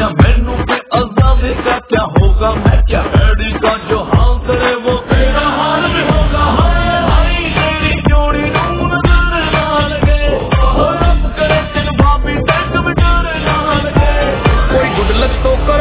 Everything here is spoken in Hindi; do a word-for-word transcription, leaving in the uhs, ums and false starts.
मैनू पे आजादी का क्या होगा, मैं क्या हैडी का जो हाल करे वो तेरा हाल भी होगा। हाय हाय तेरी जोड़ी नू नजर ना लगे, हो रब करे तेन भाभी तक भी डर ना लगे। कोई गुड लक तो कर